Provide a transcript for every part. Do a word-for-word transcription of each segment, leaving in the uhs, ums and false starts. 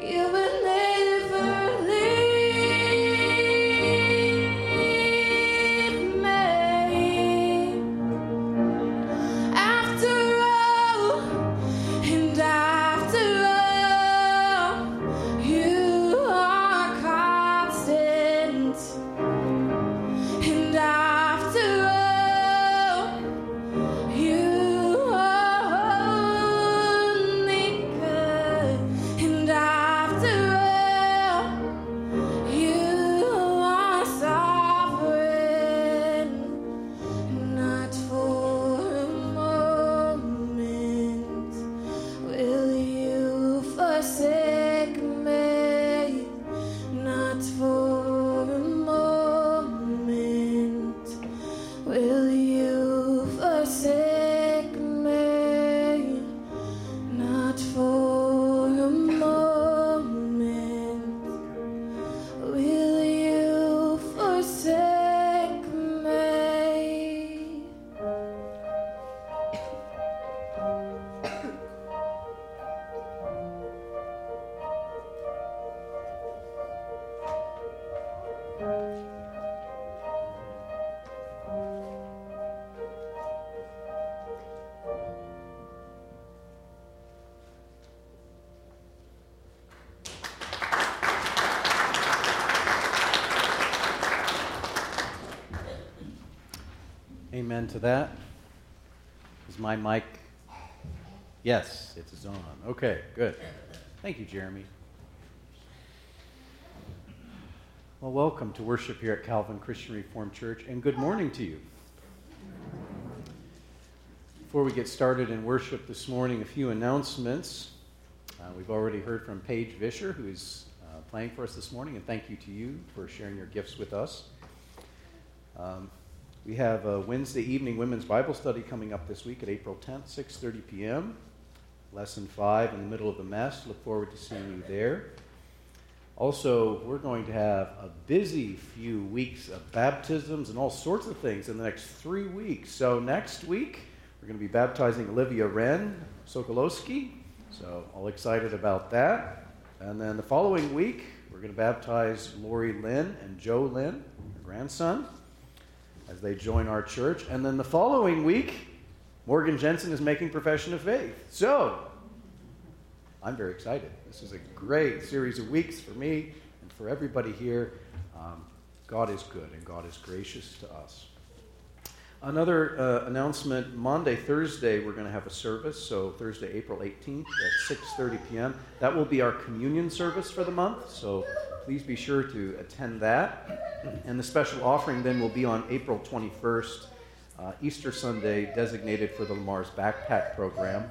Amen to that. Is my mic? Yes, it's on. Okay, good. Thank you, Jeremy. Well, welcome to worship here at Calvin Christian Reformed Church, and good morning to you. Before we get started in worship this morning, a few announcements. Uh, we've already heard from Paige Vischer, who is uh, playing for us this morning, and thank you to you for sharing your gifts with us. Um, we have a Wednesday evening women's Bible study coming up this week at April tenth, six thirty p.m. Lesson five in the middle of the mess. Look forward to seeing you there. Also, we're going to have a busy few weeks of baptisms and all sorts of things in the next three weeks. So next week, we're going to be baptizing Olivia Wren Sokolowski. So all excited about that. And then the following week, we're going to baptize Lori Lynn and Joe Lynn, her grandson, as they join our church. And then the following week, Morgan Jensen is making profession of faith. So I'm very excited. This is a great series of weeks for me and for everybody here. Um, God is good and God is gracious to us. Another uh, announcement, Monday, Thursday, we're going to have a service. So Thursday, April eighteenth at six thirty p.m. That will be our communion service for the month. So please be sure to attend that. And the special offering then will be on April twenty-first, uh, Easter Sunday, designated for the Lamar's Backpack Program.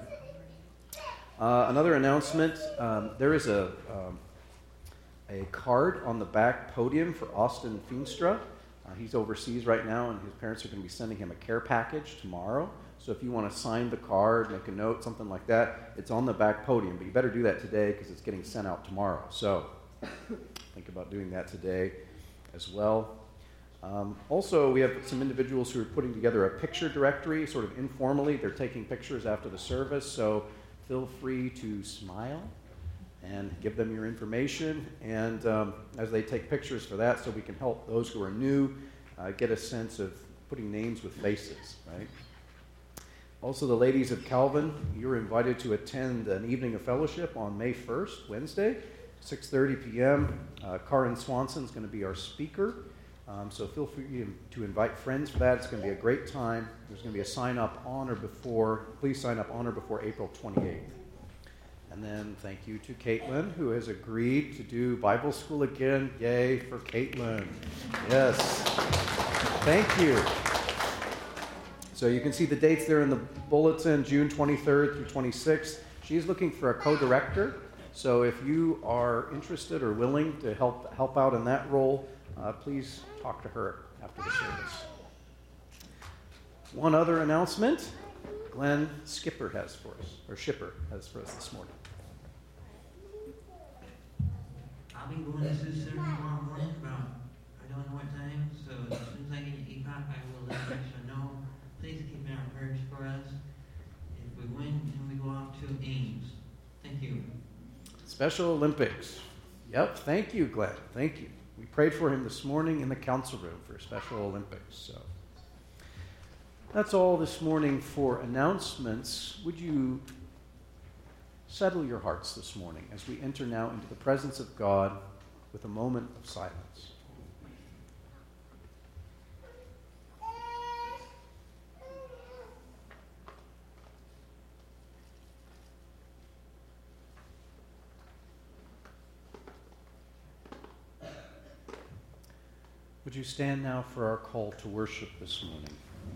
Uh, another announcement, um, there is a um, a card on the back podium for Austin Feenstra. Uh, he's overseas right now, and his parents are going to be sending him a care package tomorrow. So if you want to sign the card, make a note, something like that, it's on the back podium. But you better do that today because it's getting sent out tomorrow. So think about doing that today as well. Um, also, we have some individuals who are putting together a picture directory, sort of informally. They're taking pictures after the service, so feel free to smile and give them your information, and um, as they take pictures for that, so we can help those who are new uh, get a sense of putting names with faces, right? Also, the ladies of Calvin, you're invited to attend an evening of fellowship on May first, Wednesday, six thirty p.m. Uh, Karin Swanson is going to be our speaker, um, so feel free to invite friends for that. It's going to be a great time. There's going to be a sign-up on or before, please sign up on or before April twenty-eighth. And then thank you to Caitlin, who has agreed to do Bible school again. Yay for Caitlin. Yes. Thank you. So you can see the dates there in the bulletin, June twenty-third through twenty-sixth. She's looking for a co-director. So if you are interested or willing to help help out in that role, uh, please talk to her after the service. One other announcement. Glenn Skipper has for us, or Shipper has for us this morning. I'll be going to Sioux City tomorrow morning about, I don't know what time, so as soon as I get E P O C, I will let Rachel know. Please keep our prayers for us. If we win, then we go off to Ames. Thank you. Special Olympics. Yep, thank you, Glenn. Thank you. We prayed for him this morning in the council room for Special Olympics. So that's all this morning for announcements. Would you settle your hearts this morning as we enter now into the presence of God with a moment of silence? Would you stand now for our call to worship this morning?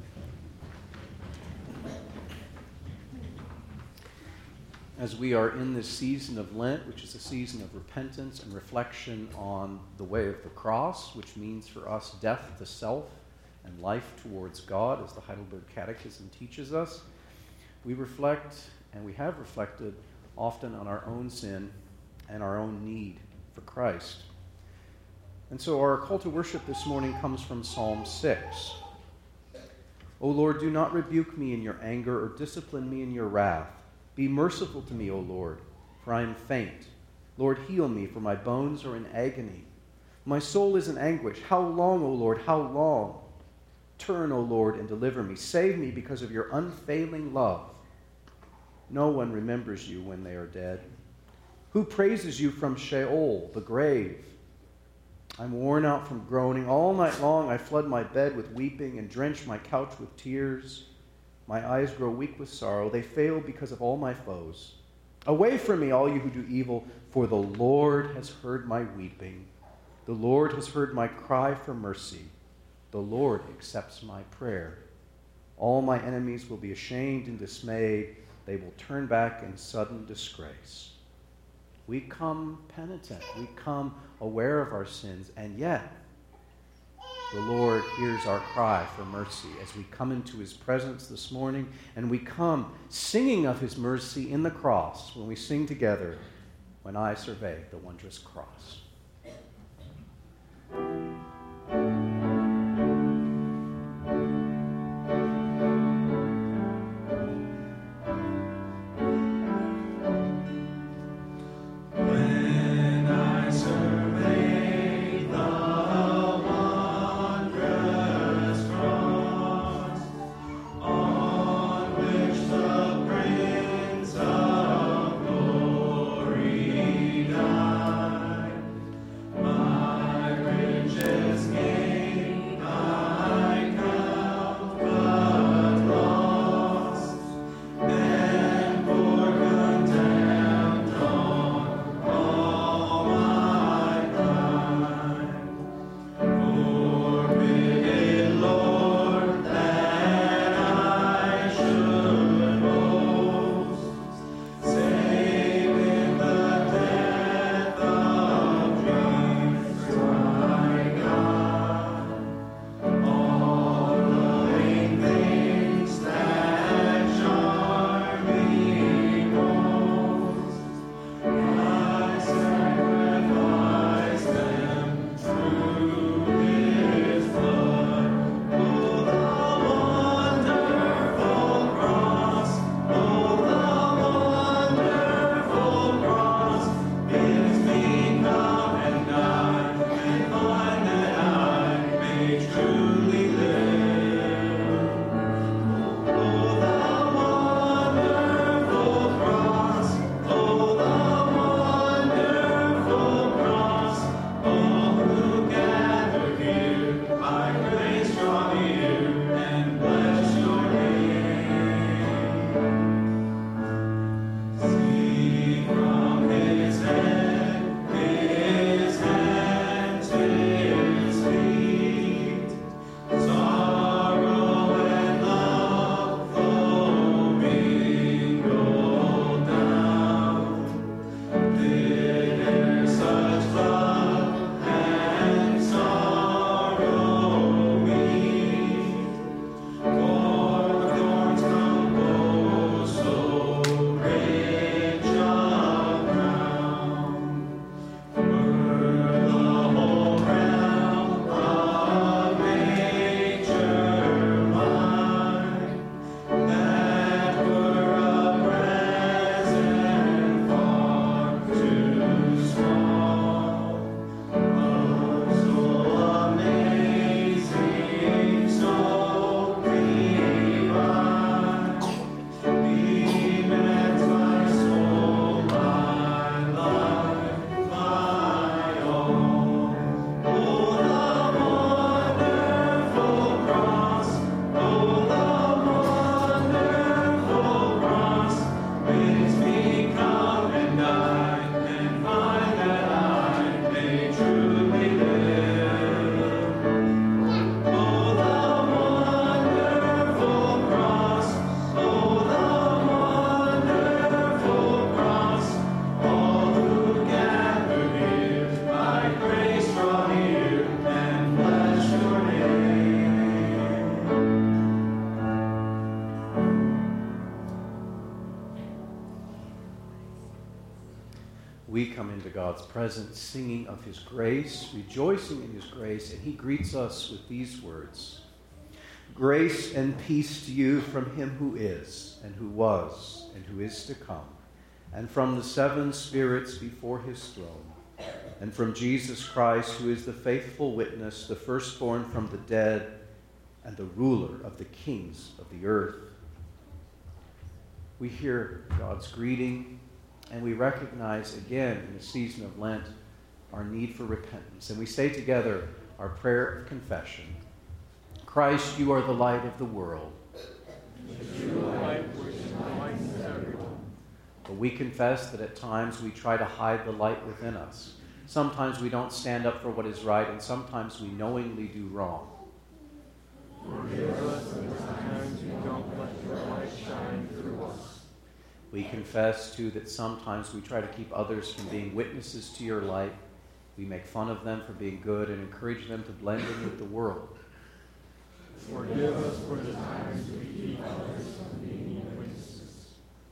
As we are in this season of Lent, which is a season of repentance and reflection on the way of the cross, which means for us death to self and life towards God, as the Heidelberg Catechism teaches us, we reflect, and we have reflected, often on our own sin and our own need for Christ. And so our call to worship this morning comes from Psalm six. O Lord, do not rebuke me in your anger or discipline me in your wrath. Be merciful to me, O Lord, for I am faint. Lord, heal me, for my bones are in agony. My soul is in anguish. How long, O Lord, how long? Turn, O Lord, and deliver me. Save me because of your unfailing love. No one remembers you when they are dead. Who praises you from Sheol, the grave? I'm worn out from groaning. All night long I flood my bed with weeping and drench my couch with tears. My eyes grow weak with sorrow. They fail because of all my foes. Away from me, all you who do evil, for the Lord has heard my weeping. The Lord has heard my cry for mercy. The Lord accepts my prayer. All my enemies will be ashamed and dismayed. They will turn back in sudden disgrace. We come penitent. We come aware of our sins, and yet the Lord hears our cry for mercy as we come into his presence this morning, and we come singing of his mercy in the cross when we sing together, When I Survey the Wondrous Cross. into God's presence, singing of his grace, rejoicing in his grace, and he greets us with these words: "Grace and peace to you from him who is, and who was, and who is to come, and from the seven spirits before his throne, and from Jesus Christ, who is the faithful witness, the firstborn from the dead, and the ruler of the kings of the earth." We hear God's greeting, and we recognize again in the season of Lent our need for repentance. And we say together our prayer of confession: "Christ, you are the light of the world." But we confess that at times we try to hide the light within us. Sometimes we don't stand up for what is right, and sometimes we knowingly do wrong. Forgive us the times we don't let your light shine through us. We confess, too, that sometimes we try to keep others from being witnesses to your light. We make fun of them for being good and encourage them to blend in with the world. Forgive us for the times we keep others from being witnesses.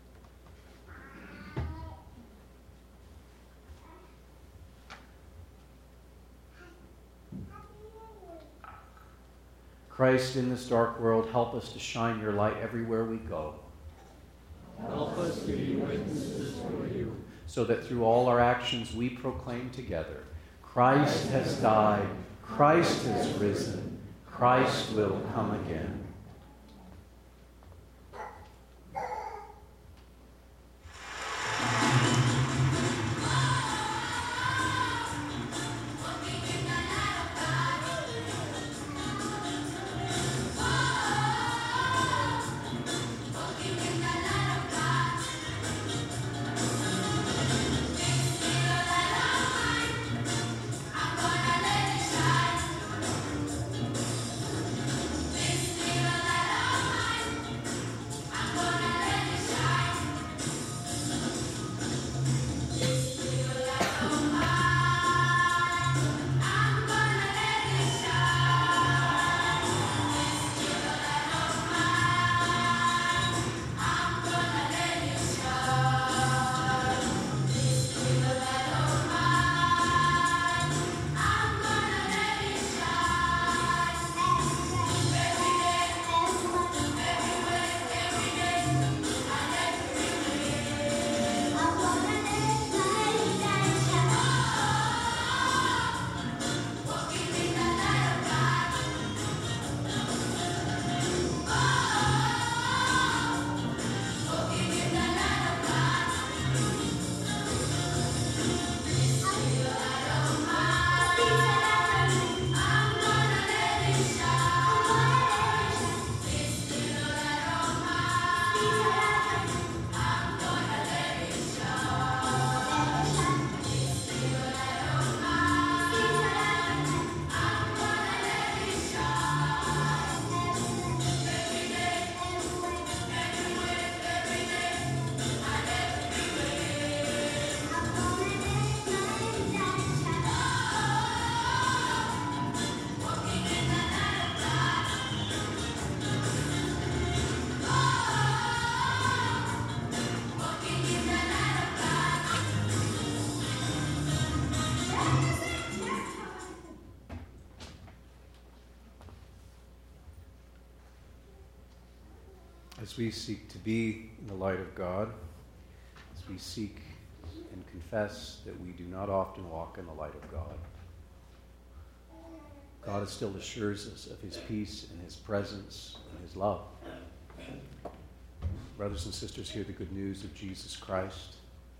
Christ, in this dark world, help us to shine your light everywhere we go. Help us to be witnesses for you, so that through all our actions we proclaim together: Christ has died, Christ has risen, Christ will come again. As we seek to be in the light of God, as we seek and confess that we do not often walk in the light of God, God still assures us of his peace and his presence and his love. Brothers and sisters, hear the good news of Jesus Christ.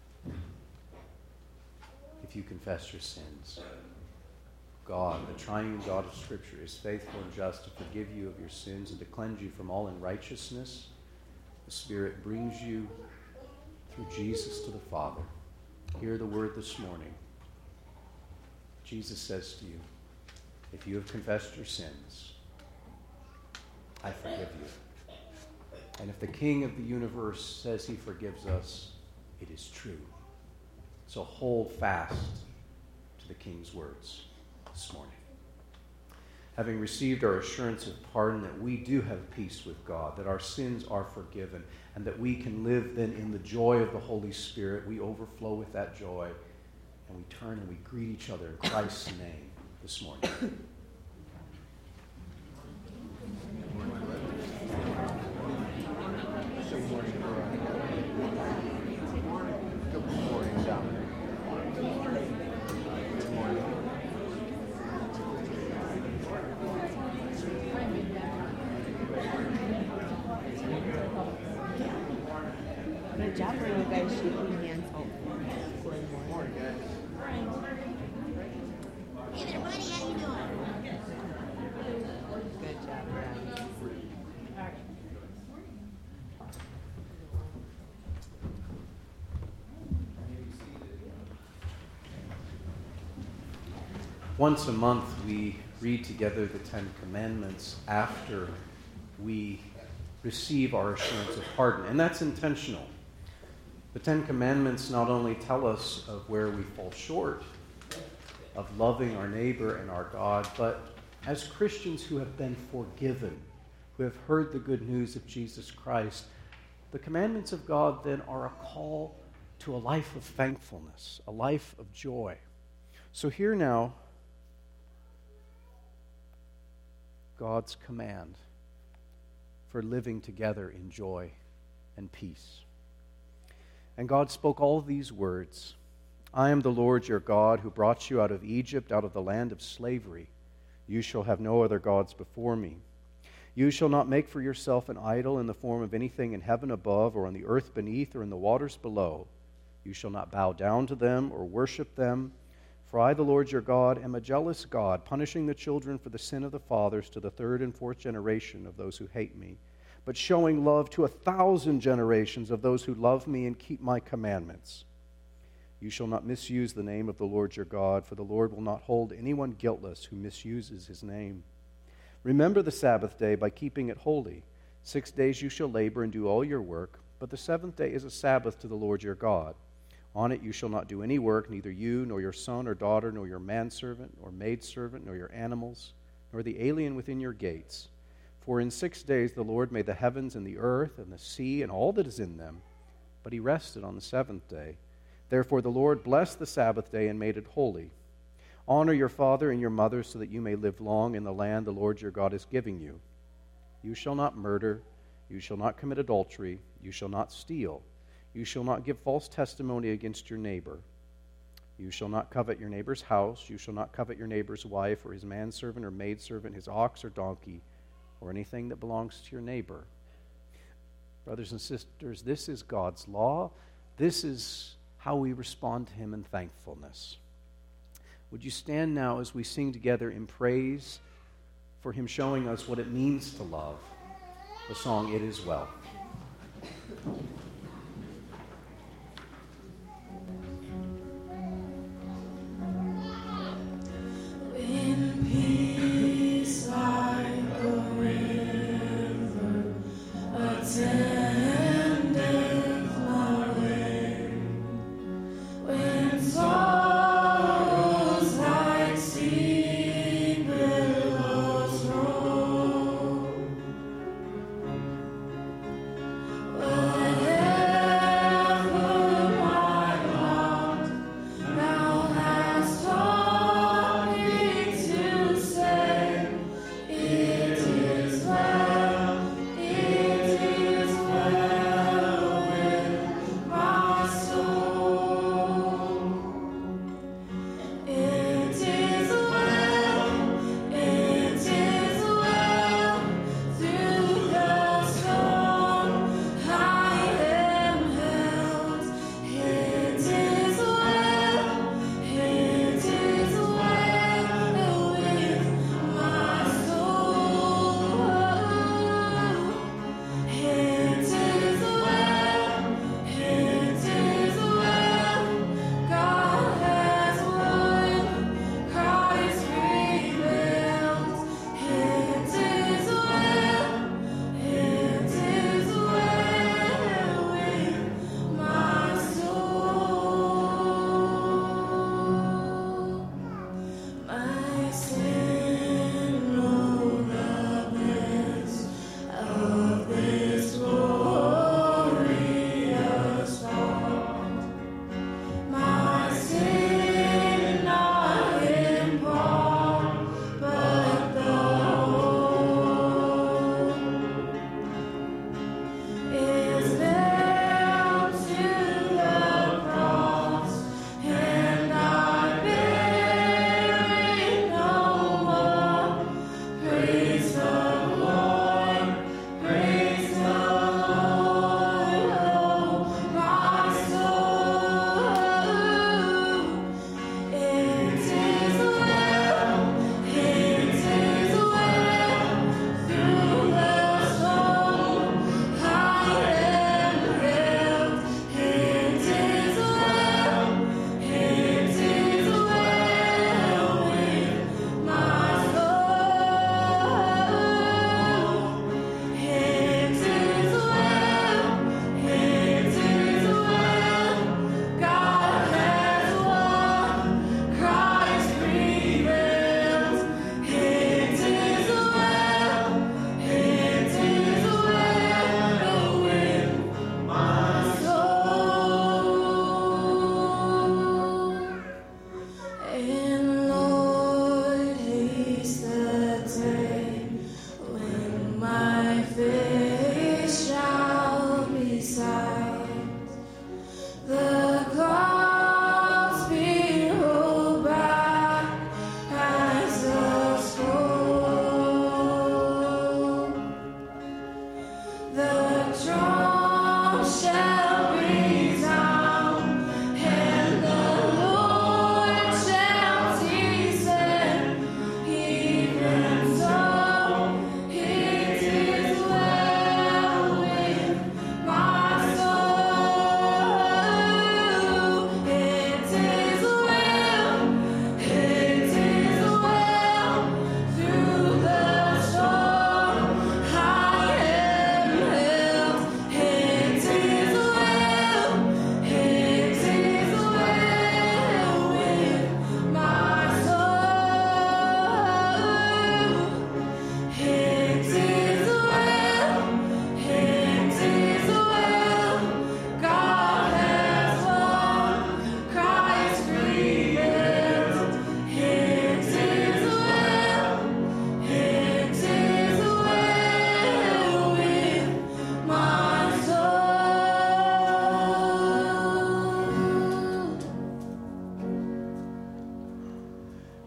If you confess your sins, God, the triune God of Scripture, is faithful and just to forgive you of your sins and to cleanse you from all unrighteousness. The Spirit brings you through Jesus to the Father. Hear the word this morning. Jesus says to you, if you have confessed your sins, I forgive you. And if the King of the universe says he forgives us, it is true. So hold fast to the King's words this morning. Having received our assurance of pardon, that we do have peace with God, that our sins are forgiven, and that we can live then in the joy of the Holy Spirit, we overflow with that joy and we turn and we greet each other in Christ's name this morning. Good job for you guys shaking hands. Oh, good morning. Hey there, buddy. How you doing? Good job, Brad. Once a month, we read together the Ten Commandments after we receive our assurance of pardon, and that's intentional. The Ten Commandments not only tell us of where we fall short of loving our neighbor and our God, but as Christians who have been forgiven, who have heard the good news of Jesus Christ, the commandments of God then are a call to a life of thankfulness, a life of joy. So here now, God's command for living together in joy and peace. And God spoke all these words. I am the Lord your God who brought you out of Egypt, out of the land of slavery. You shall have no other gods before me. You shall not make for yourself an idol in the form of anything in heaven above or on the earth beneath or in the waters below. You shall not bow down to them or worship them. For I, the Lord your God, am a jealous God, punishing the children for the sin of the fathers to the third and fourth generation of those who hate me, but showing love to a thousand generations of those who love me and keep my commandments. You shall not misuse the name of the Lord your God, for the Lord will not hold anyone guiltless who misuses his name. Remember the Sabbath day by keeping it holy. Six days you shall labor and do all your work, but the seventh day is a Sabbath to the Lord your God. On it you shall not do any work, neither you, nor your son or daughter, nor your manservant, or maidservant, nor your animals, nor the alien within your gates. For in six days the Lord made the heavens and the earth and the sea and all that is in them, but he rested on the seventh day. Therefore the Lord blessed the Sabbath day and made it holy. Honor your father and your mother so that you may live long in the land the Lord your God is giving you. You shall not murder, you shall not commit adultery, you shall not steal. You shall not give false testimony against your neighbor. You shall not covet your neighbor's house. You shall not covet your neighbor's wife or his manservant or maidservant, his ox or donkey, or anything that belongs to your neighbor. Brothers and sisters, this is God's law. This is how we respond to him in thankfulness. Would you stand now as we sing together in praise for him showing us what it means to love? The song, It Is Well.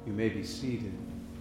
You may be seated.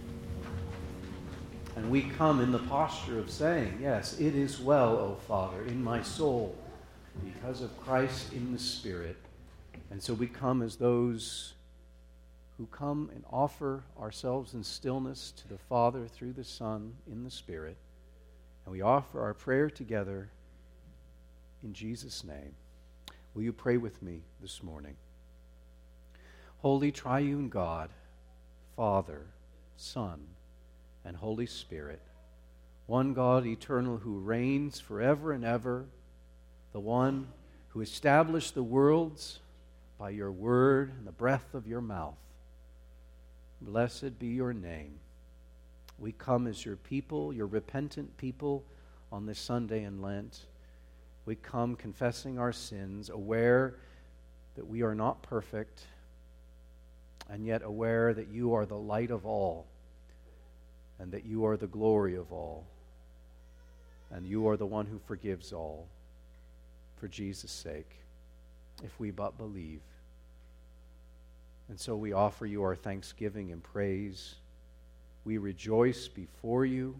And we come in the posture of saying, yes, it is well, O Father, in my soul, because of Christ in the Spirit. And so we come as those who come and offer ourselves in stillness to the Father through the Son in the Spirit. And we offer our prayer together in Jesus' name. Will you pray with me this morning? Holy triune God, Father, Son, and Holy Spirit, one God eternal who reigns forever and ever, the one who established the worlds by your word and the breath of your mouth. Blessed be your name. We come as your people, your repentant people, on this Sunday in Lent. We come confessing our sins, aware that we are not perfect, and yet aware that you are the light of all, and that you are the glory of all, and you are the one who forgives all, for Jesus' sake, if we but believe. And so we offer you our thanksgiving and praise. We rejoice before you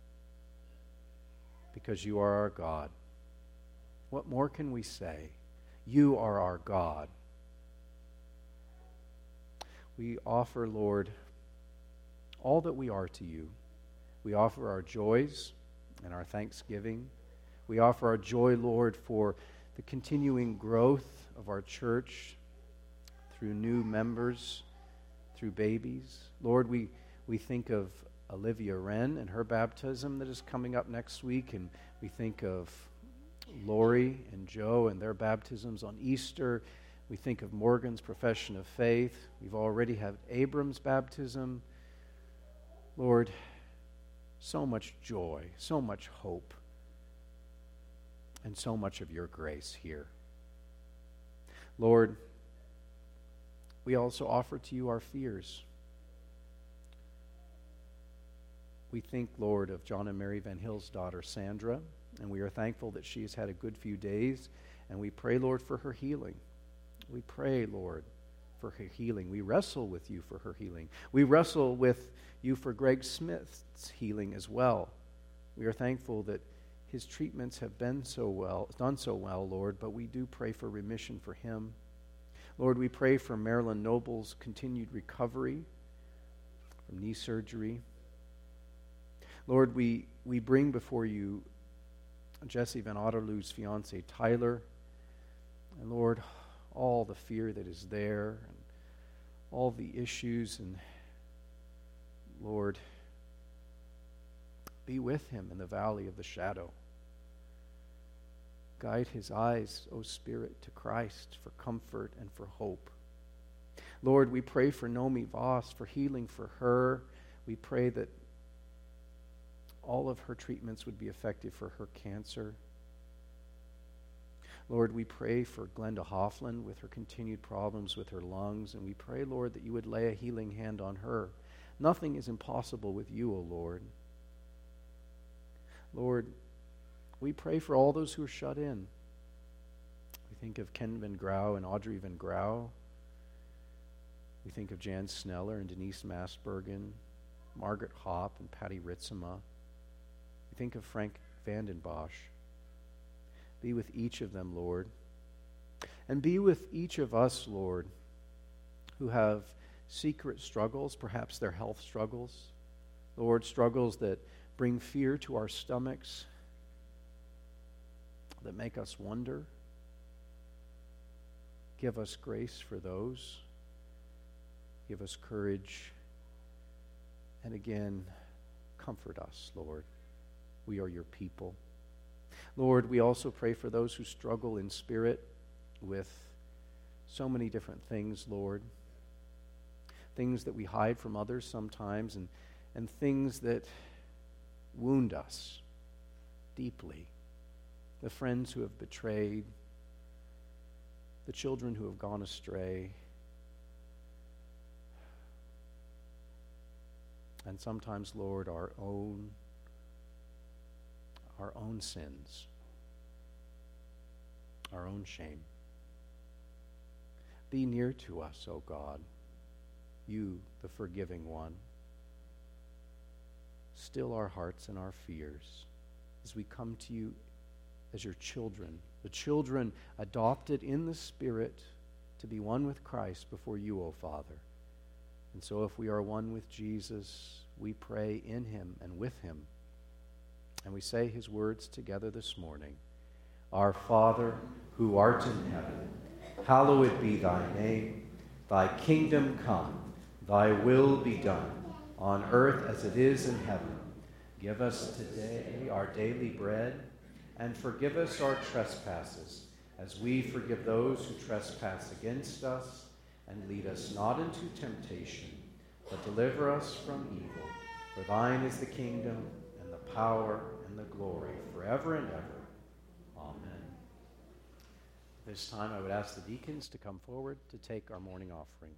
because you are our God. What more can we say? You are our God. We offer, Lord, all that we are to you. We offer our joys and our thanksgiving. We offer our joy, Lord, for the continuing growth of our church through new members, through babies. Lord, we, we think of Olivia Wren and her baptism that is coming up next week, and we think of Lori and Joe and their baptisms on Easter. We think of Morgan's profession of faith. We've already had Abram's baptism. Lord, so much joy, so much hope, and so much of your grace here. Lord, we also offer to you our fears. We think, Lord, of John and Mary Van Hill's daughter, Sandra, and we are thankful that she has had a good few days, and we pray, Lord, for her healing. We pray, Lord, for her healing. We wrestle with you for her healing. We wrestle with you for Greg Smith's healing as well. We are thankful that his treatments have been so well, done so well, Lord, but we do pray for remission for him. Lord, we pray for Marilyn Noble's continued recovery from knee surgery. Lord, we, we bring before you Jesse Van Otterloo's fiance, Tyler. And Lord, all the fear that is there, and all the issues, and Lord, be with him in the valley of the shadow. Guide his eyes, O Spirit, to Christ for comfort and for hope. Lord, we pray for Nomi Voss, for healing for her. We pray that all of her treatments would be effective for her cancer. Lord, we pray for Glenda Hoffman with her continued problems with her lungs, and we pray, Lord, that you would lay a healing hand on her. Nothing is impossible with you, O Lord. Lord, we pray for all those who are shut in. We think of Ken Van Grau and Audrey Van Grau. We think of Jan Sneller and Denise Masbergen, Margaret Hopp and Patty Ritzema. We think of Frank Vandenbosch. Be with each of them, Lord. And be with each of us, Lord, who have secret struggles, perhaps their health struggles. Lord, struggles that bring fear to our stomachs, that make us wonder. Give us grace for those. Give us courage. And again, comfort us, Lord. We are your people. Lord, we also pray for those who struggle in spirit with so many different things, Lord. Things that we hide from others sometimes, and, and things that wound us deeply. The friends who have betrayed, the children who have gone astray, and sometimes, Lord, our own our own sins, our own shame. Be near to us, O God. you, the forgiving one. Still our hearts and our fears as we come to you as your children, the children adopted in the Spirit to be one with Christ before you, O Father. And so if we are one with Jesus, we pray in him and with him. And we say his words together this morning. Our Father, who art in heaven, hallowed be thy name. Thy kingdom come, thy will be done, on earth as it is in heaven. Give us today our daily bread, and forgive us our trespasses, as we forgive those who trespass against us. And lead us not into temptation, but deliver us from evil. For thine is the kingdom, and the power, and the glory, forever and ever. Amen. This time I would ask the deacons to come forward to take our morning offering.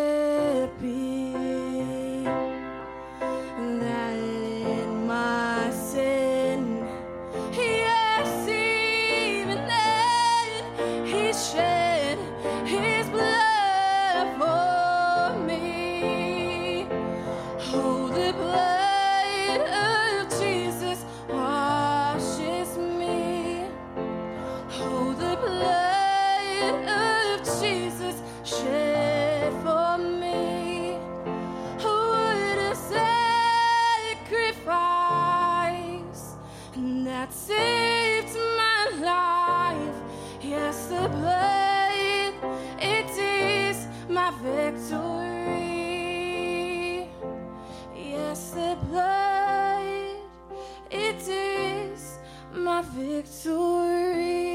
That in my that saved my life. Yes, the blood, it is my victory. Yes, the blood, it is my victory.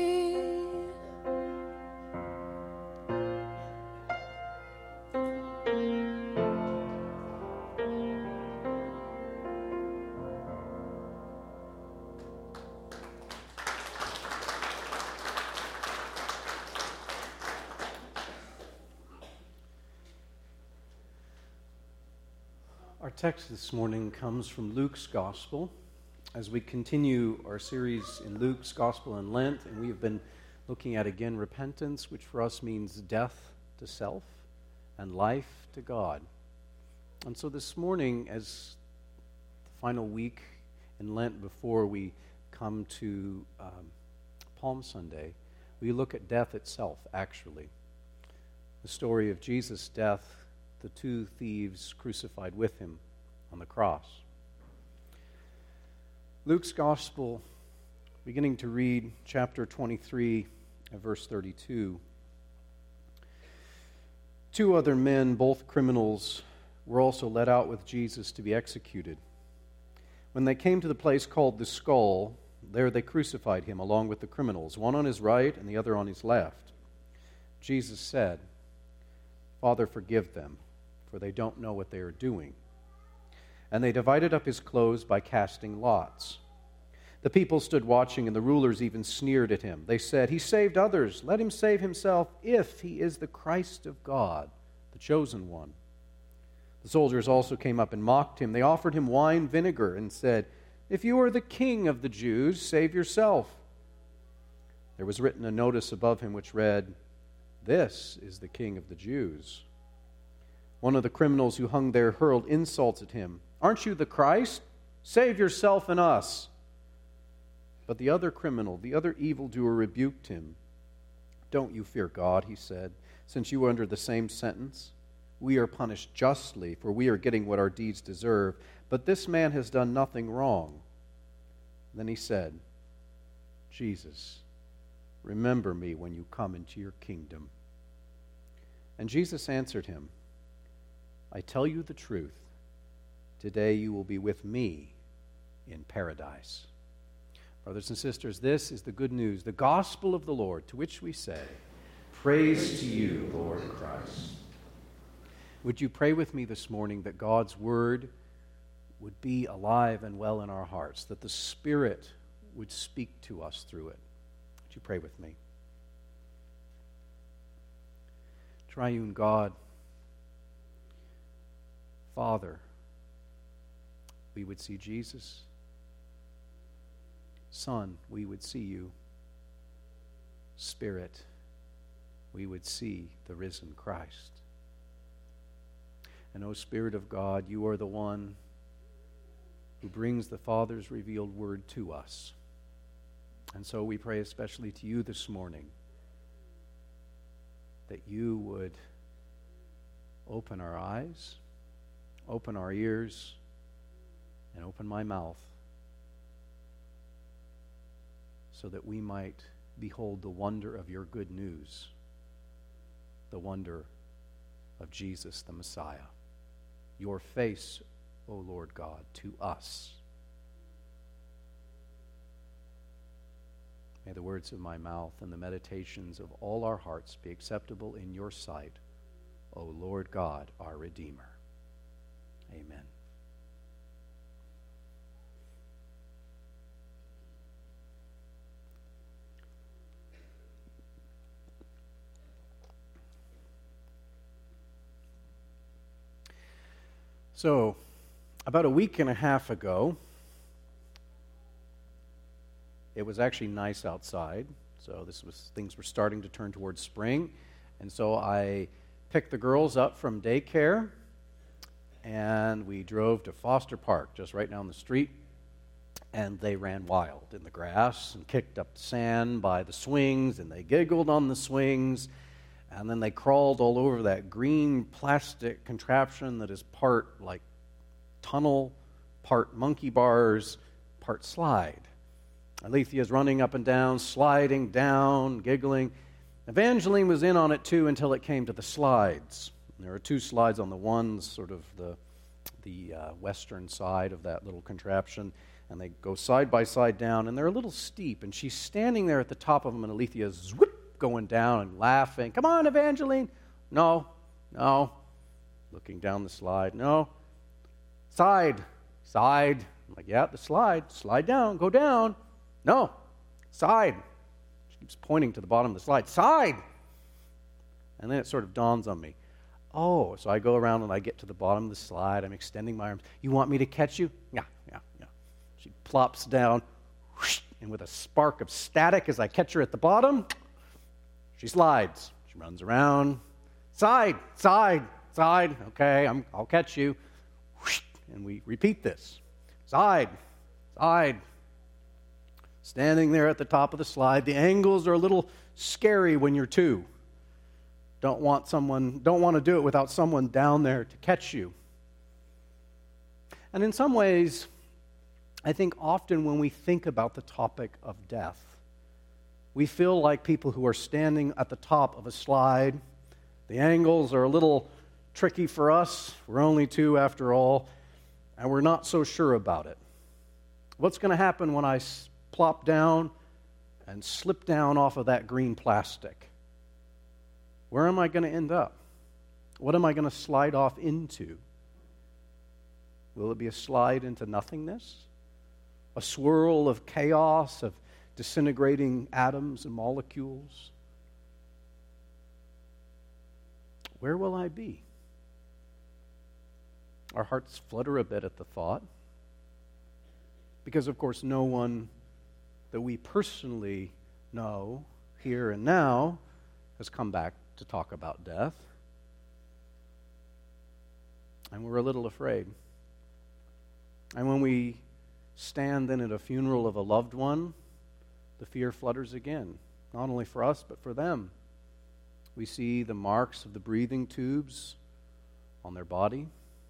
Our text this morning comes from Luke's Gospel as we continue our series in Luke's Gospel in Lent, and we have been looking at again repentance, which for us means death to self and life to God. And so this morning, as the final week in Lent before we come to um, Palm Sunday, we look at death itself, actually. The story of Jesus' death, the two thieves crucified with him on the cross. Luke's Gospel, beginning to read chapter twenty-three, verse thirty-two. Two other men, both criminals, were also led out with Jesus to be executed. When they came to the place called the Skull, there they crucified him along with the criminals, one on his right and the other on his left. Jesus said, "Father, forgive them, for they don't know what they are doing." And they divided up his clothes by casting lots. The people stood watching, and the rulers even sneered at him. They said, "He saved others. Let him save himself if he is the Christ of God, the chosen one." The soldiers also came up and mocked him. They offered him wine vinegar and said, "If you are the king of the Jews, save yourself." There was written a notice above him which read, "This is the King of the Jews." One of the criminals who hung there hurled insults at him. "Aren't you the Christ? Save yourself and us." But the other criminal, the other evildoer, rebuked him. "Don't you fear God," he said, "since you are under the same sentence? We are punished justly, for we are getting what our deeds deserve. But this man has done nothing wrong." Then he said, "Jesus, remember me when you come into your kingdom." And Jesus answered him, "I tell you the truth. Today you will be with me in paradise." Brothers and sisters, this is the good news, the gospel of the Lord, to which we say, "Praise to you, Lord Christ." Would you pray with me this morning that God's word would be alive and well in our hearts, that the Spirit would speak to us through it? Would you pray with me? Triune God, Father, we would see Jesus. Son, we would see you. Spirit, we would see the risen Christ. And O Spirit of God, you are the one who brings the Father's revealed word to us. And so we pray especially to you this morning that you would open our eyes, open our ears, and open my mouth so that we might behold the wonder of your good news, the wonder of Jesus the Messiah. Your face, O Lord God, to us. May the words of my mouth and the meditations of all our hearts be acceptable in your sight, O Lord God, our Redeemer. Amen. So, about a week and a half ago, it was actually nice outside. So this was things were starting to turn towards spring, and so I picked the girls up from daycare, and we drove to Foster Park, just right down the street, and they ran wild in the grass and kicked up the sand by the swings, and they giggled on the swings. And then they crawled all over that green plastic contraption that is part like tunnel, part monkey bars, part slide. Alethea's running up and down, sliding down, giggling. Evangeline was in on it too until it came to the slides. There are two slides on the one, sort of the, the uh, western side of that little contraption, and they go side by side down, and they're a little steep, and she's standing there at the top of them, and Alethea's whoop, going down and laughing. Come on, Evangeline. No, no. Looking down the slide. No. Side, side. I'm like, yeah, the slide. Slide down, go down. No, side. She keeps pointing to the bottom of the slide. Side. And then it sort of dawns on me. Oh, so I go around and I get to the bottom of the slide. I'm extending my arms. You want me to catch you? Yeah, yeah, yeah. She plops down, whoosh, and with a spark of static as I catch her at the bottom, she slides. She runs around. Side, side, side. Okay, I'm, I'll catch you. Whoosh, and we repeat this. Side, side. Standing there at the top of the slide. The angles are a little scary when you're two. Don't want someone, don't want to do it without someone down there to catch you. And in some ways, I think often when we think about the topic of death, we feel like people who are standing at the top of a slide. The angles are a little tricky for us. We're only two after all, and we're not so sure about it. What's going to happen when I plop down and slip down off of that green plastic? Where am I going to end up? What am I going to slide off into? Will it be a slide into nothingness? A swirl of chaos, of disintegrating atoms and molecules? Where will I be? Our hearts flutter a bit at the thought, because of course no one that we personally know here and now has come back to talk about death. And we're a little afraid. And when we stand then at a funeral of a loved one, the fear flutters again, not only for us, but for them. We see the marks of the breathing tubes on their body.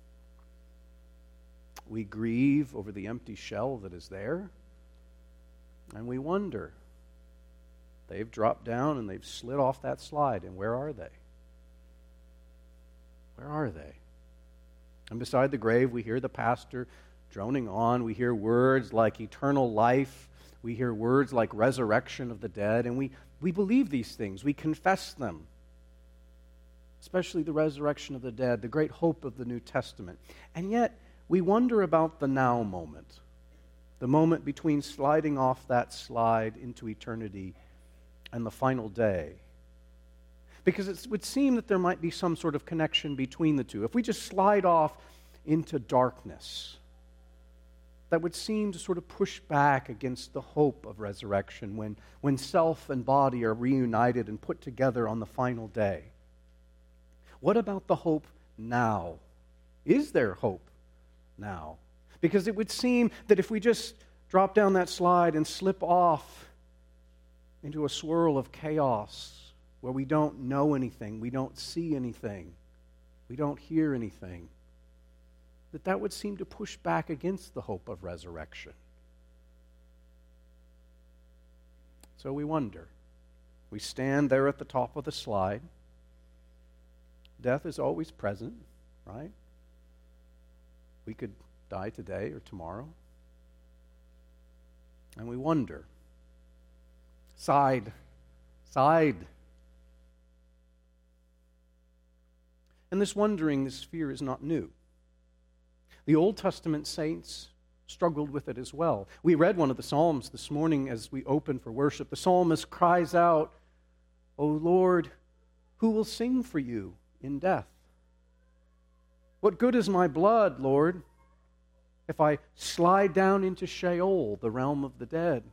We grieve over the empty shell that is there. And we wonder, they've dropped down and they've slid off that slide, and where are they? Where are they? And beside the grave, we hear the pastor droning on. We hear words like eternal life. We hear words like resurrection of the dead, and we, we believe these things. We confess them, especially the resurrection of the dead, the great hope of the New Testament. And yet, we wonder about the now moment, the moment between sliding off that slide into eternity and the final day. Because it would seem that there might be some sort of connection between the two. If we just slide off into darkness, that would seem to sort of push back against the hope of resurrection when, when self and body are reunited and put together on the final day. What about the hope now? Is there hope now? Because it would seem that if we just drop down that slide and slip off into a swirl of chaos where we don't know anything, we don't see anything, we don't hear anything, that that would seem to push back against the hope of resurrection. So we wonder. We stand there at the top of the slide. Death is always present, right? We could die today or tomorrow. And we wonder. Side, side. And this wondering, this fear is not new. The Old Testament saints struggled with it as well. We read one of the Psalms this morning as we open for worship. The psalmist cries out, "O Lord, who will sing for you in death? What good is my blood, Lord, if I slide down into Sheol, the realm of the dead?"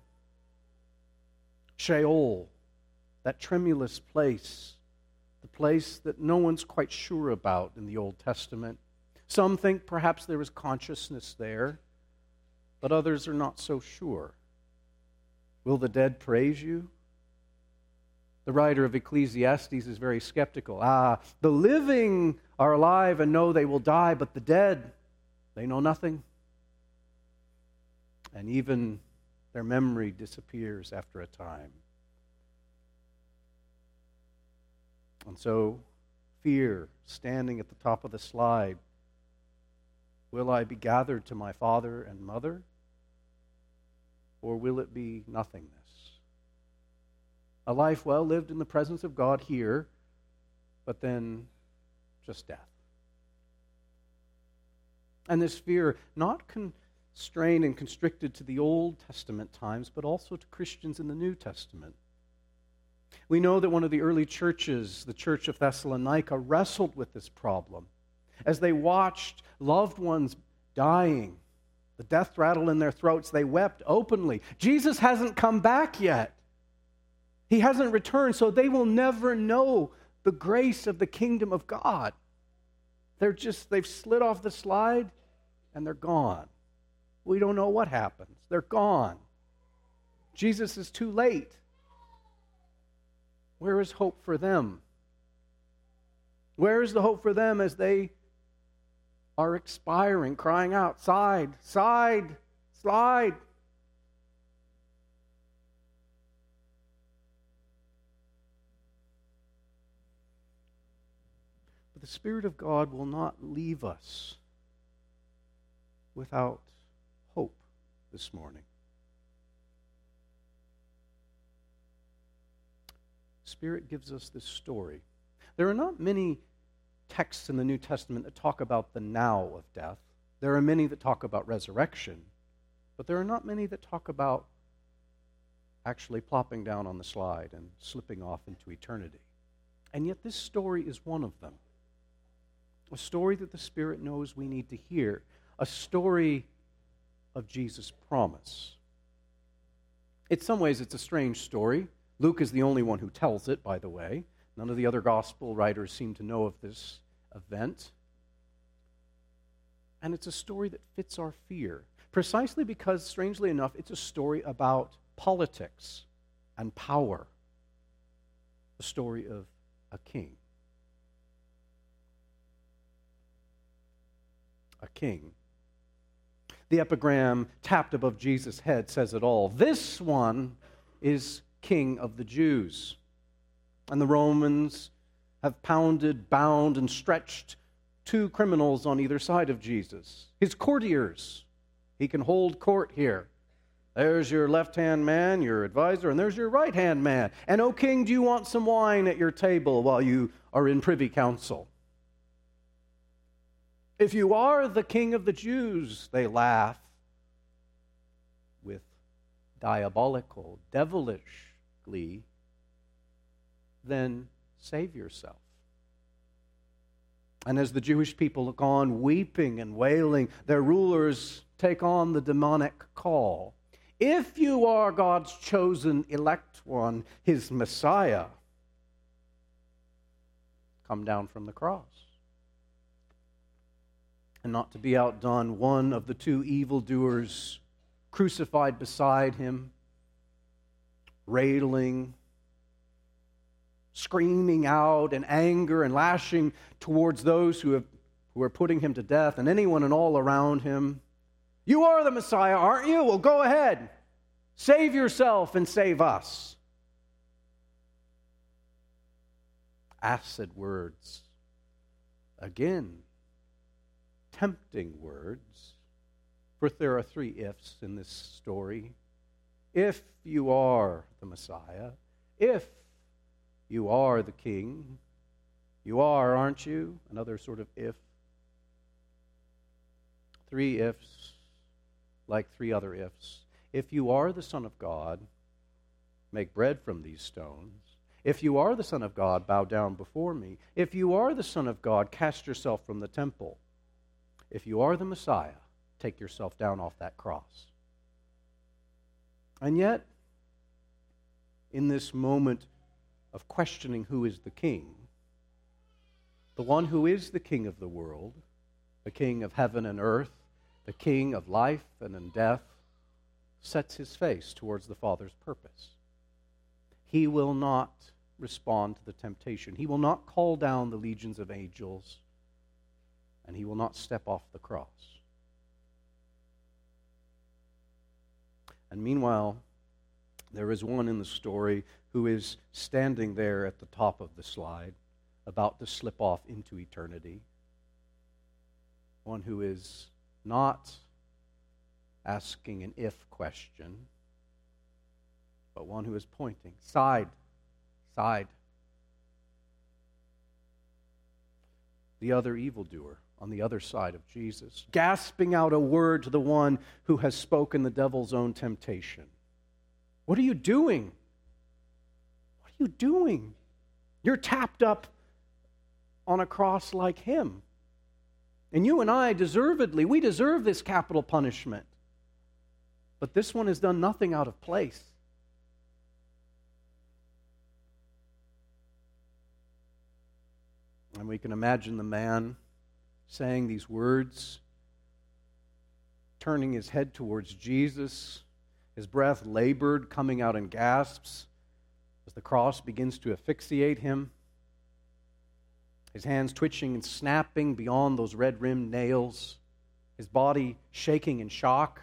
Sheol, that tremulous place, the place that no one's quite sure about in the Old Testament. Some think perhaps there is consciousness there, but others are not so sure. Will the dead praise you? The writer of Ecclesiastes is very skeptical. Ah, the living are alive and know they will die, but the dead, they know nothing. And even Their memory disappears after a time. And so, fear, standing at the top of the slide, will I be gathered to my father and mother? Or will it be nothingness? A life well lived in the presence of God here, but then just death. And this fear, not constrained and constricted to the Old Testament times, but also to Christians in the New Testament. We know that one of the early churches, the church of Thessalonica, wrestled with this problem. As they watched loved ones dying, the death rattle in their throats, they wept openly. Jesus hasn't come back yet. He hasn't returned, so they will never know the grace of the kingdom of God. They're just, they've slid off the slide and they're gone. We don't know what happens. They're gone. Jesus is too late. Where is hope for them? Where is the hope for them as they are expiring, crying out, "Side, side, slide"? But the Spirit of God will not leave us without hope this morning. Spirit gives us this story. There are not many texts in the New Testament that talk about the now of death. There are many that talk about resurrection, but there are not many that talk about actually plopping down on the slide and slipping off into eternity. And yet this story is one of them. A story that the Spirit knows we need to hear. A story of Jesus' promise. In some ways, it's a strange story. Luke is the only one who tells it, by the way. None of the other gospel writers seem to know of this event. And it's a story that fits our fear, precisely because, strangely enough, it's a story about politics and power. The story of a king. A king. The epigram tapped above Jesus' head says it all. This one is King of the Jews. And the Romans have pounded, bound, and stretched two criminals on either side of Jesus. His courtiers. He can hold court here. There's your left-hand man, your advisor, and there's your right-hand man. And, O king, do you want some wine at your table while you are in privy council? If you are the king of the Jews, they laugh with diabolical, devilish glee, then save yourself. And as the Jewish people look on, weeping and wailing, their rulers take on the demonic call. If you are God's chosen elect one, his Messiah, come down from the cross. And not to be outdone, one of the two evildoers crucified beside him, railing, screaming out in anger and lashing towards those who, have, who are putting him to death and anyone and all around him. You are the Messiah, aren't you? Well, go ahead. Save yourself and save us. Acid words. Again, tempting words. For there are three ifs in this story. If you are the Messiah, if you are the King, you are, aren't you? Another sort of if. Three ifs, like three other ifs. If you are the Son of God, make bread from these stones. If you are the Son of God, bow down before me. If you are the Son of God, cast yourself from the temple. If you are the Messiah, take yourself down off that cross. And yet, in this moment of questioning who is the king, the one who is the king of the world, the king of heaven and earth, the king of life and in death, sets his face towards the Father's purpose. He will not respond to the temptation. He will not call down the legions of angels, and he will not step off the cross. And meanwhile, there is one in the story who is standing there at the top of the slide, about to slip off into eternity. One who is not asking an if question, but one who is pointing. Side, side. The other evildoer on the other side of Jesus, gasping out a word to the one who has spoken the devil's own temptation. What are you doing? What are you doing? You're tapped up on a cross like him. And you and I, deservedly, we deserve this capital punishment. But this one has done nothing out of place. And we can imagine the man saying these words, turning his head towards Jesus, his breath labored, coming out in gasps as the cross begins to asphyxiate him, his hands twitching and snapping beyond those red-rimmed nails, his body shaking in shock.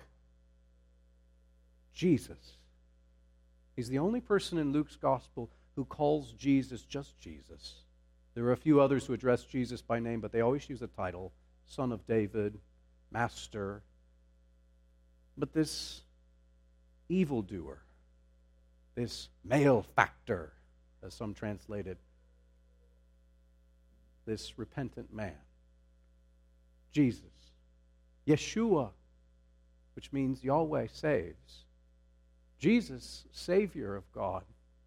Jesus. He's the only person in Luke's gospel who calls Jesus just Jesus. There are a few others who address Jesus by name, but they always use a title, Son of David, Master. But this evildoer, this malefactor, as some translate it, this repentant man, Jesus, Yeshua, which means Yahweh saves, Jesus, Savior of God,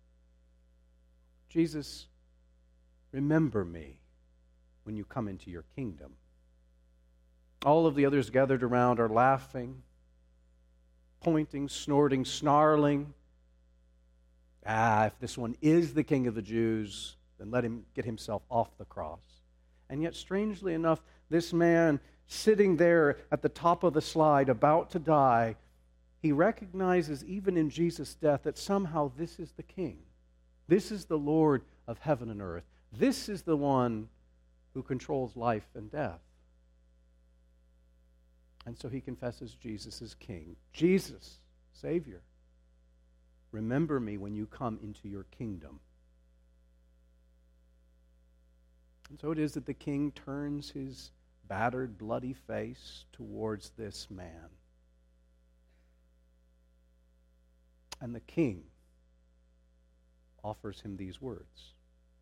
Jesus, remember me when you come into your kingdom. All of the others gathered around are laughing, pointing, snorting, snarling. Ah, if this one is the King of the Jews, then let him get himself off the cross. And yet, strangely enough, this man sitting there at the top of the slide, about to die, he recognizes even in Jesus' death that somehow this is the King. This is the Lord of heaven and earth. This is the one who controls life and death. And so he confesses Jesus as King. Jesus, Savior, remember me when you come into your kingdom. And so it is that the king turns his battered, bloody face towards this man. And the king offers him these words.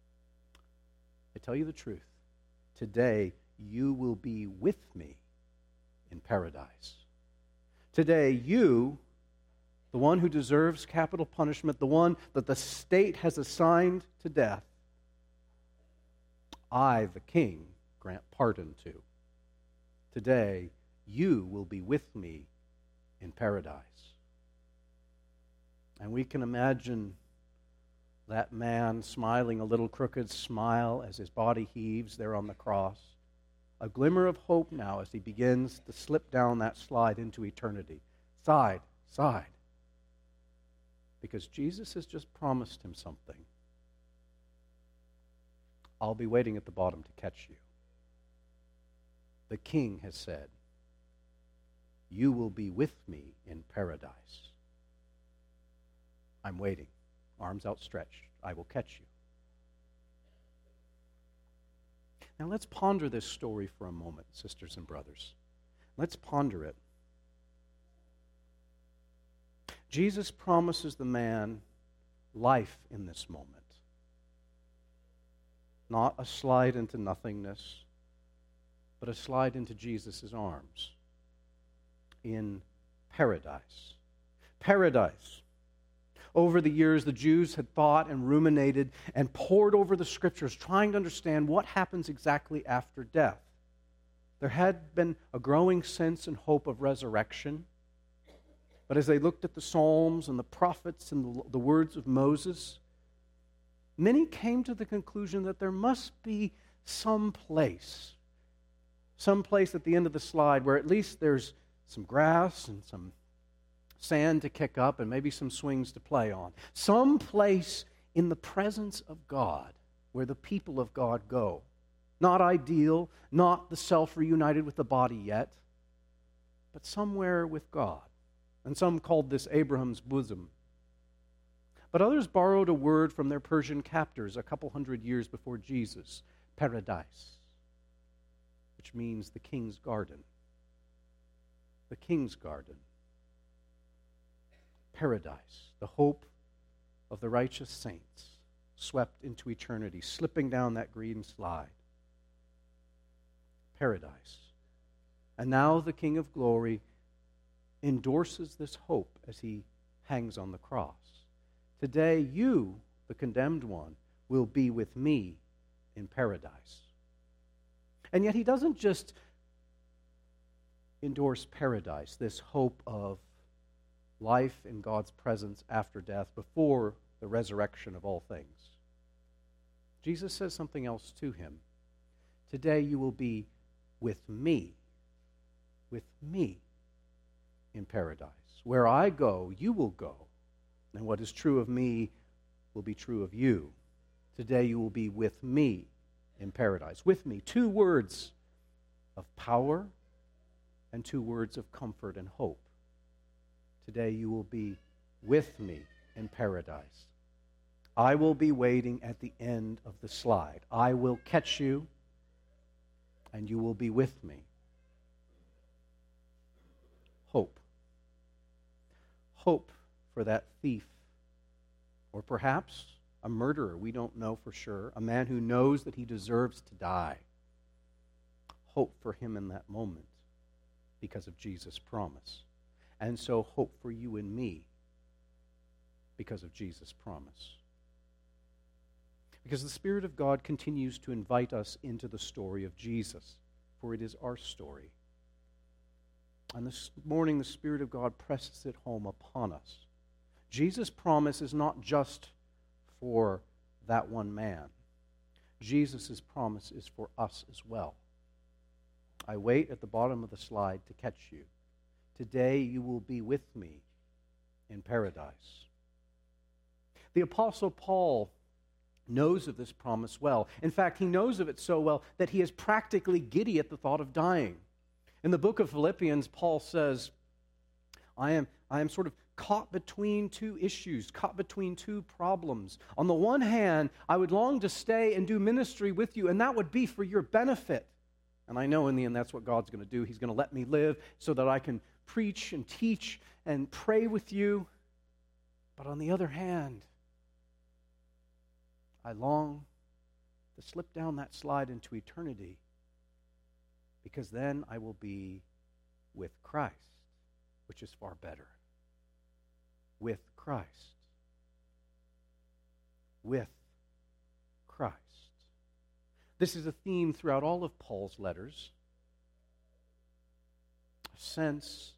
I tell you the truth. Today you will be with me in paradise. Today you, the one who deserves capital punishment, the one that the state has assigned to death, I, the king, grant pardon to. Today you will be with me in paradise. And we can imagine that man smiling a little crooked smile as his body heaves there on the cross. A glimmer of hope now as he begins to slip down that slide into eternity. Side, side. Because Jesus has just promised him something. I'll be waiting at the bottom to catch you. The king has said, you will be with me in paradise. I'm waiting, arms outstretched. I will catch you. Now let's ponder this story for a moment, sisters and brothers. Let's ponder it. Jesus promises the man life in this moment. Not a slide into nothingness, but a slide into Jesus' arms in paradise. Paradise. Over the years, the Jews had thought and ruminated and pored over the Scriptures, trying to understand what happens exactly after death. There had been a growing sense and hope of resurrection. But as they looked at the Psalms and the prophets and the, the words of Moses, many came to the conclusion that there must be some place, some place at the end of the slide where at least there's some grass and some sand to kick up and maybe some swings to play on. Some place in the presence of God where the people of God go. Not ideal, not the self reunited with the body yet, but somewhere with God. and some called this Abraham's bosom. But others borrowed a word from their Persian captors a couple hundred years before Jesus, paradise, which means the king's garden. The king's garden. Paradise, the hope of the righteous saints, swept into eternity, slipping down that green slide. Paradise. And now the King of Glory endorses this hope as he hangs on the cross. Today, you, the condemned one, will be with me in paradise. And yet he doesn't just endorse paradise, this hope of life in God's presence after death, before the resurrection of all things. Jesus says something else to him. Today you will be with me, with me in paradise. Where I go, you will go. And what is true of me will be true of you. Today you will be with me in paradise. With me. Two words of power and two words of comfort and hope. Today you will be with me in paradise. I will be waiting at the end of the slide. I will catch you, and you will be with me. Hope. Hope for that thief, or perhaps a murderer, we don't know for sure, a man who knows that he deserves to die. Hope for him in that moment because of Jesus' promise. And so hope for you and me because of Jesus' promise. Because the Spirit of God continues to invite us into the story of Jesus, for it is our story. And this morning, the Spirit of God presses it home upon us. Jesus' promise is not just for that one man. Jesus' promise is for us as well. I wait at the bottom of the slide to catch you. Today you will be with me in paradise. The Apostle Paul knows of this promise well. In fact, he knows of it so well that he is practically giddy at the thought of dying. In the book of Philippians, Paul says, I am, I am sort of caught between two issues, caught between two problems. On the one hand, I would long to stay and do ministry with you, and that would be for your benefit. And I know in the end that's what God's going to do. He's going to let me live so that I can preach and teach and pray with you. But on the other hand, I long to slip down that slide into eternity, because then I will be with Christ, which is far better. With Christ. With Christ. This is a theme throughout all of Paul's letters. A sense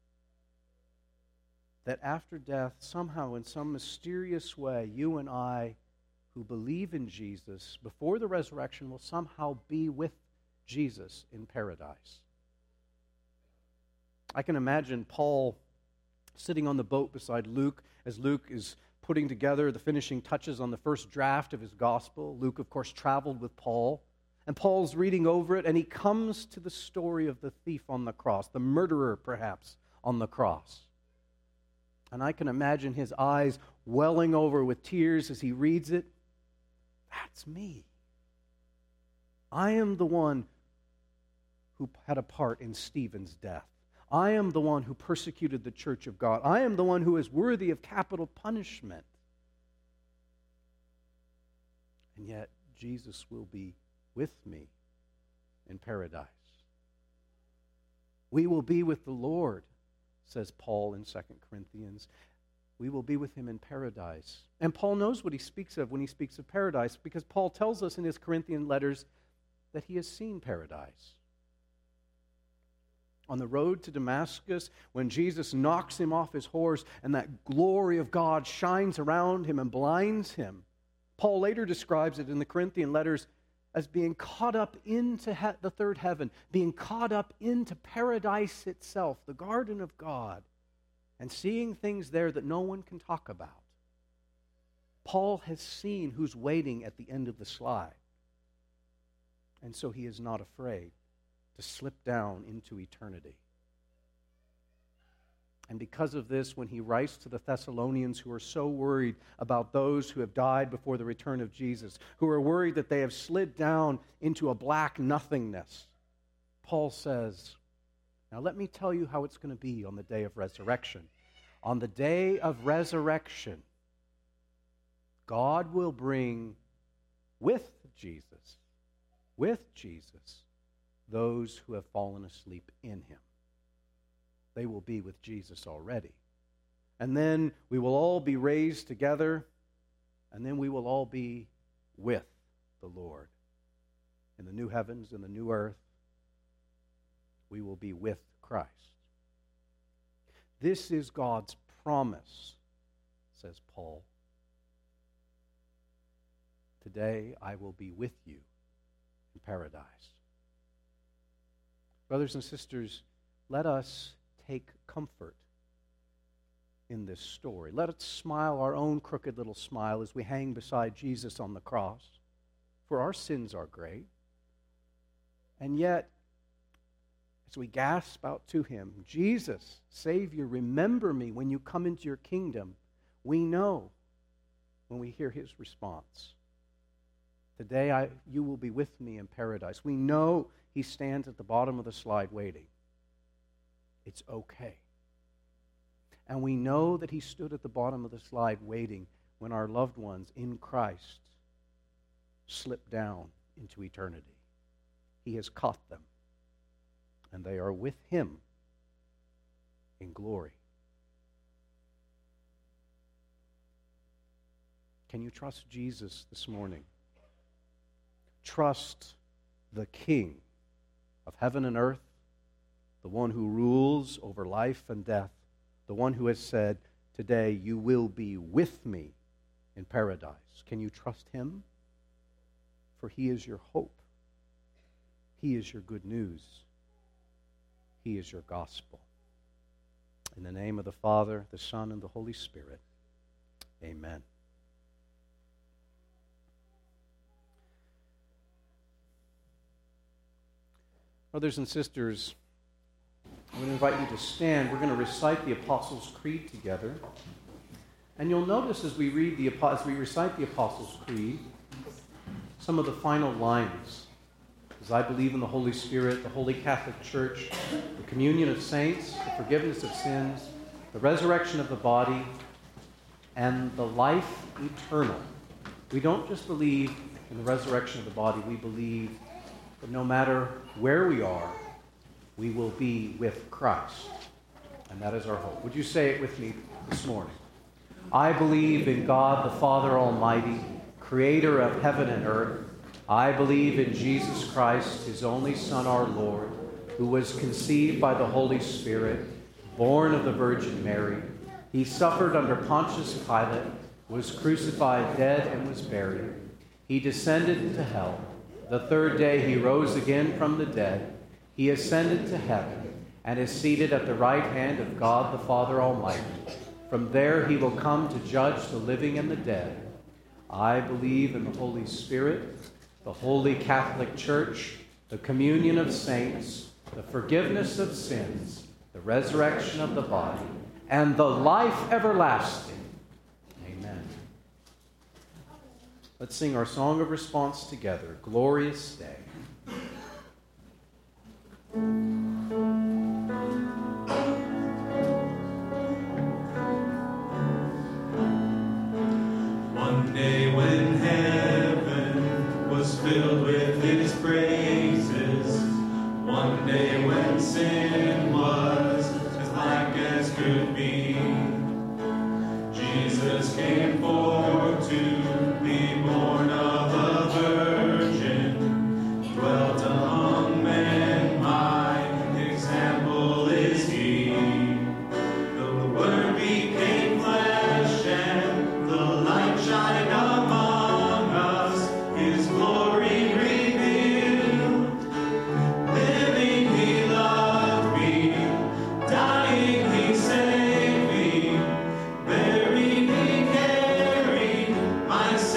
that after death, somehow, in some mysterious way, you and I who believe in Jesus before the resurrection will somehow be with Jesus in paradise. I can imagine Paul sitting on the boat beside Luke as Luke is putting together the finishing touches on the first draft of his gospel. Luke, of course, traveled with Paul. And Paul's reading over it, and he comes to the story of the thief on the cross, the murderer, perhaps, on the cross. And I can imagine his eyes welling over with tears as he reads it. That's me. I am the one who had a part in Stephen's death. I am the one who persecuted the church of God. I am the one who is worthy of capital punishment. And yet, Jesus will be with me in paradise. We will be with the Lord, says Paul in Second Corinthians. We will be with him in paradise. And Paul knows what he speaks of when he speaks of paradise, because Paul tells us in his Corinthian letters that he has seen paradise. On the road to Damascus, when Jesus knocks him off his horse and that glory of God shines around him and blinds him, Paul later describes it in the Corinthian letters as being caught up into he- the third heaven, being caught up into paradise itself, the garden of God, and seeing things there that no one can talk about. Paul has seen who's waiting at the end of the slide, and so he is not afraid to slip down into eternity. And because of this, when he writes to the Thessalonians who are so worried about those who have died before the return of Jesus, who are worried that they have slid down into a black nothingness, Paul says, now let me tell you how it's going to be on the day of resurrection. On the day of resurrection, God will bring with Jesus, with Jesus, those who have fallen asleep in him. They will be with Jesus already. And then we will all be raised together, and then we will all be with the Lord. In the new heavens and the new earth, we will be with Christ. This is God's promise, says Paul. Today I will be with you in paradise. Brothers and sisters, let us take comfort in this story. Let us smile our own crooked little smile as we hang beside Jesus on the cross. For our sins are great. And yet, as we gasp out to him, Jesus, Savior, remember me when you come into your kingdom, we know when we hear his response, today I, you will be with me in paradise. We know he stands at the bottom of the slide waiting. It's okay. And we know that he stood at the bottom of the slide waiting when our loved ones in Christ slipped down into eternity. He has caught them, and they are with him in glory. Can you trust Jesus this morning? Trust the King of heaven and earth, the one who rules over life and death, the one who has said, today you will be with me in paradise. Can you trust him? For he is your hope. He is your good news. He is your gospel. In the name of the Father, the Son, and the Holy Spirit, amen. Brothers and sisters, I'm going to invite you to stand. We're going to recite the Apostles' Creed together. And you'll notice as we read the as we recite the Apostles' Creed, some of the final lines. As I believe in the Holy Spirit, the Holy Catholic Church, the communion of saints, the forgiveness of sins, the resurrection of the body, and the life eternal. We don't just believe in the resurrection of the body, we believe that no matter where we are, we will be with Christ. And that is our hope. Would you say it with me this morning? I believe in God the Father Almighty, creator of heaven and earth. I believe in Jesus Christ, his only Son, our Lord, who was conceived by the Holy Spirit, born of the Virgin Mary. He suffered under Pontius Pilate, was crucified, dead, and was buried. He descended into hell. The third day he rose again from the dead. He ascended to heaven and is seated at the right hand of God the Father Almighty. From there he will come to judge the living and the dead. I believe in the Holy Spirit, the Holy Catholic Church, the communion of saints, the forgiveness of sins, the resurrection of the body, and the life everlasting. Amen. Let's sing our song of response together, Glorious Day. One day when heaven was filled with his praises, one day when sin was as black as could be, Jesus came forth to be born of a virgin, dwelt among men, my example is he. Though the Word became flesh and the light shined among us, his glory revealed. Living he loved me, dying he saved me, buried he carried my sin.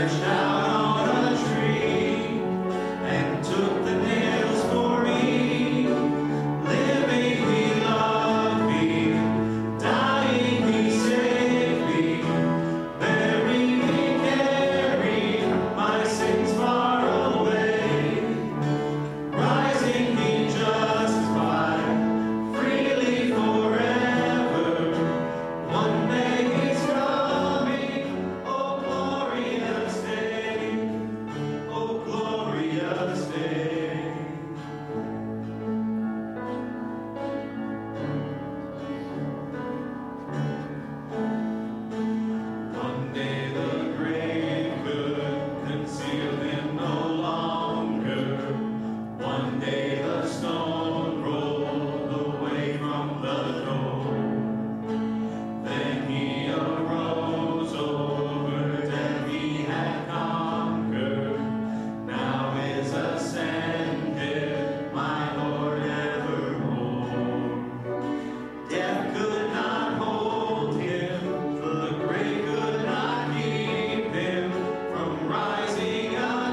stretched out on a tree and took the nails for me. Living, he loved me. Dying, he saved me. Buried, he carried my sins far away. Rising, he justified freely forever. One day he's coming, oh glorious day, oh glorious day. One day the grave could conceal him no longer. One day the stone rolled away from the door. Then he arose over death he had conquered. Now is ascended, my Lord evermore. Death could not hold him, the grave could not keep him from rising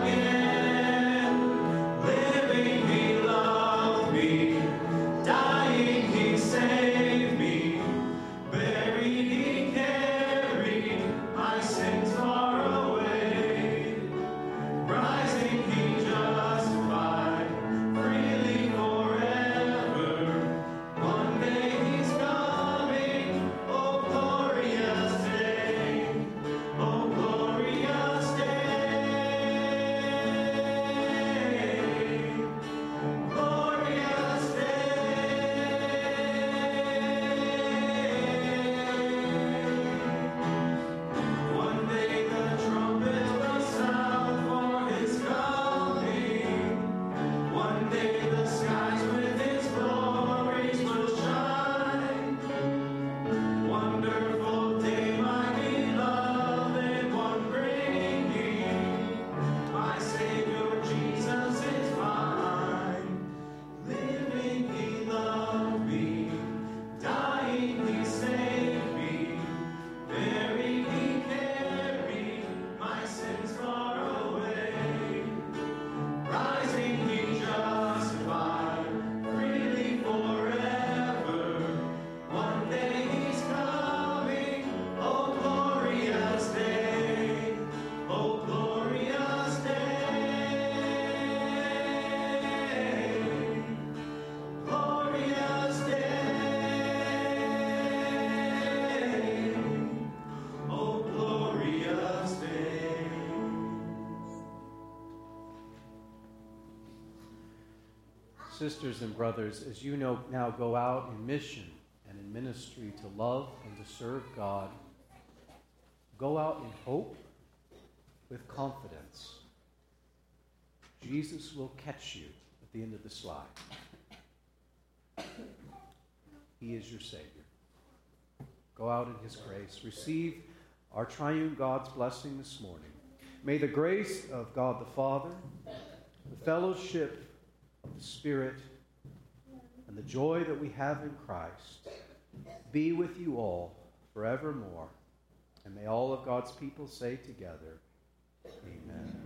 again. Living, he loved me. Dying, he saved me. Buried, he carried my sins far away. Rising, he justified freely forever. One day he's coming, oh glorious day, oh glorious day, glorious day. One day the trumpet will sound for his coming. One day the skies with his glories will shine. Wonderful day, my beloved one bringing. My Savior Jesus is mine. Living, he loved me. Dying, he saved me. Buried, he carried my sins far away. Rising, he justified freely forever. One day he's coming, oh glorious day, oh glorious day, glorious day, oh glorious day. Sisters and brothers, as you know, now go out in mission and in ministry to love and to serve God. Go out in hope with confidence. Jesus will catch you at the end of the slide. He is your Savior. Go out in his grace. Receive our triune God's blessing this morning. May the grace of God the Father, the fellowship of the Spirit, and the joy that we have in Christ be with you all forevermore. And may all of God's people say together, Amen.